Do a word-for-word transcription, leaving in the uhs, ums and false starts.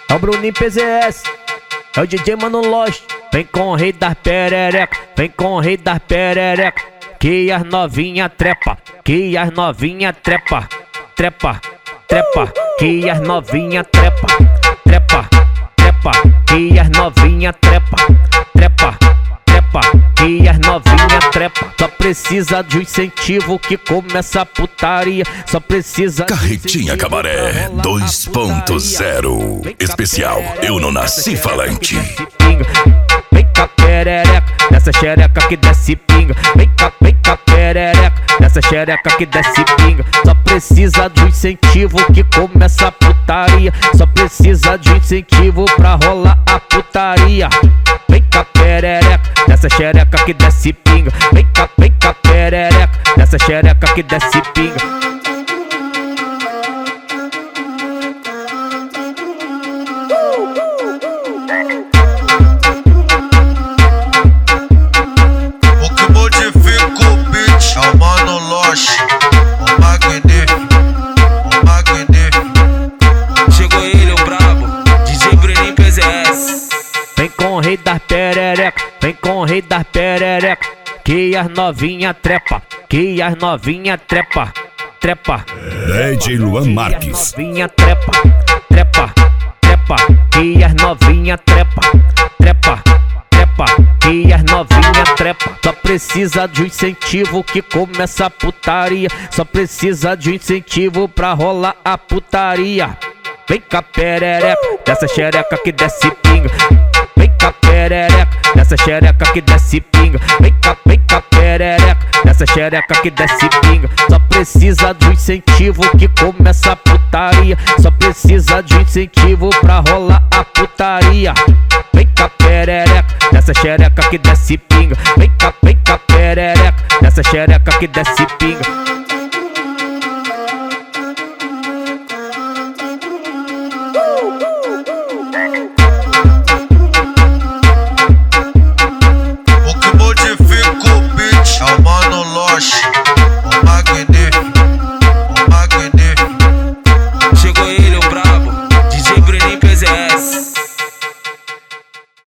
É o Bruninho P Z S, é o D J Mano Lost. Vem com o rei das perereca, vem com o rei das perereca. Que as novinha trepa, que as novinha trepa, trepa, trepa. Que as novinha trepa, trepa, trepa. Que as novinha trepa, trepa, trepa. Que as novinha trepa. Só precisa de um incentivo que começa a putaria. Só precisa de Carretinha Cabaré dois ponto zero. Especial Eu Não Nasci Falante. Vem cá perereca, nessa xereca que desce pinga. Vem cá, vem cá perereca, nessa xereca que desce pinga. Só precisa de um incentivo que começa a putaria. Só precisa de um incentivo pra rolar a putaria. Vem cá perereca, nessa xereca que desce pinga. Vem cá, vem cá perereca, nessa xereca que desce pinga. Vem com o rei das perereca, vem com o rei das perereca. Que as novinha trepa, que as novinha trepa, trepa. D J Luan Marques. Novinha trepa, trepa, trepa. Que as novinha trepa, trepa, trepa. Que as novinha trepa. Só precisa de um incentivo que começa a putaria. Só precisa de um incentivo pra rolar a putaria. Vem cá perereca, dessa xereca que desce pinga. Vem cá perereca, nessa xereca que desce pinga. Vem cá, vem cá perereca, nessa xereca que desce pinga. Só precisa de um incentivo que começa a putaria. Só precisa de um incentivo pra rolar a putaria. Vem cá perereca, nessa xereca que desce pinga. Vem cá, vem cá perereca, nessa xereca que desce pinga.